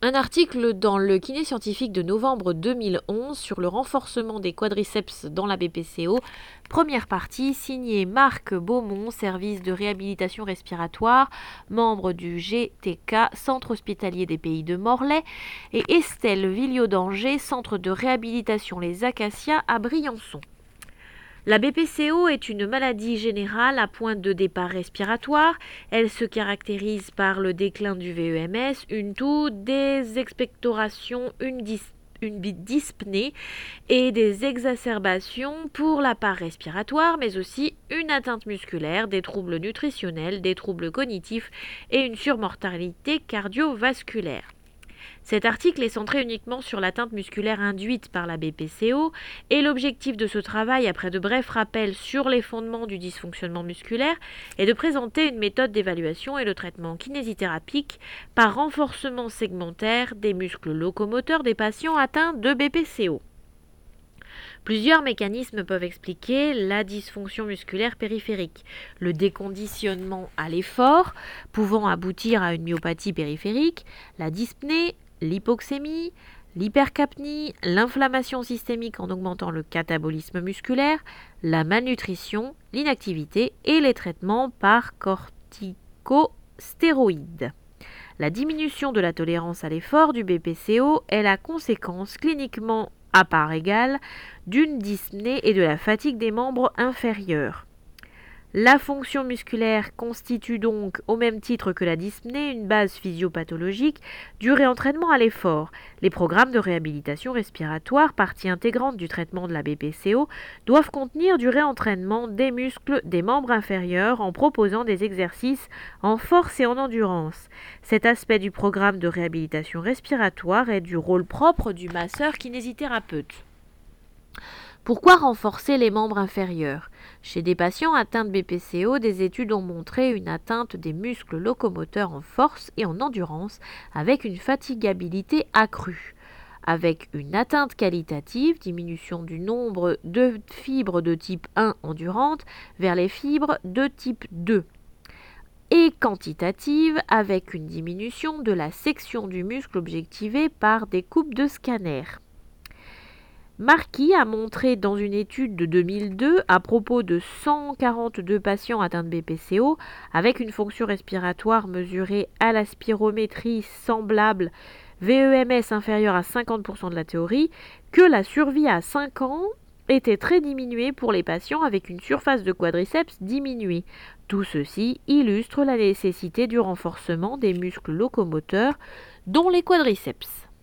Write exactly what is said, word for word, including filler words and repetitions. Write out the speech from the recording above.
Un article dans le Kiné Scientifique de novembre deux mille onze sur le renforcement des quadriceps dans la B P C O, première partie, signé Marc Beaumont, service de réhabilitation respiratoire, membre du G T K, Centre hospitalier des Pays de Morlaix, et Estelle Villiot-d'Angers, Centre de réhabilitation Les Acacias à Briançon. La B P C O est une maladie générale à point de départ respiratoire. Elle se caractérise par le déclin du V E M S, une toux, des expectorations, une, dis- une dyspnée et des exacerbations pour la part respiratoire, mais aussi une atteinte musculaire, des troubles nutritionnels, des troubles cognitifs et une surmortalité cardiovasculaire. Cet article est centré uniquement sur l'atteinte musculaire induite par la B P C O et l'objectif de ce travail, après de brefs rappels sur les fondements du dysfonctionnement musculaire, est de présenter une méthode d'évaluation et de traitement kinésithérapique par renforcement segmentaire des muscles locomoteurs des patients atteints de B P C O. Plusieurs mécanismes peuvent expliquer la dysfonction musculaire périphérique. Le déconditionnement à l'effort, pouvant aboutir à une myopathie périphérique, la dyspnée, l'hypoxémie, l'hypercapnie, l'inflammation systémique en augmentant le catabolisme musculaire, la malnutrition, l'inactivité et les traitements par corticostéroïdes. La diminution de la tolérance à l'effort du B P C O est la conséquence cliniquement à part égale d'une dyspnée et de la fatigue des membres inférieurs. La fonction musculaire constitue donc, au même titre que la dyspnée, une base physiopathologique du réentraînement à l'effort. Les programmes de réhabilitation respiratoire, partie intégrante du traitement de la B P C O, doivent contenir du réentraînement des muscles des membres inférieurs en proposant des exercices en force et en endurance. Cet aspect du programme de réhabilitation respiratoire est du rôle propre du masseur kinésithérapeute. Pourquoi renforcer les membres inférieurs ? Chez des patients atteints de B P C O, des études ont montré une atteinte des muscles locomoteurs en force et en endurance avec une fatigabilité accrue. Avec une atteinte qualitative, diminution du nombre de fibres de type un endurantes vers les fibres de type deux. Et quantitative, avec une diminution de la section du muscle objectivée par des coupes de scanner. Marquis a montré dans une étude de deux mille deux à propos de cent quarante-deux patients atteints de B P C O avec une fonction respiratoire mesurée à la spirométrie semblable V E M S inférieur à cinquante pour cent de la théorie que la survie à cinq ans était très diminuée pour les patients avec une surface de quadriceps diminuée. Tout ceci illustre la nécessité du renforcement des muscles locomoteurs dont les quadriceps.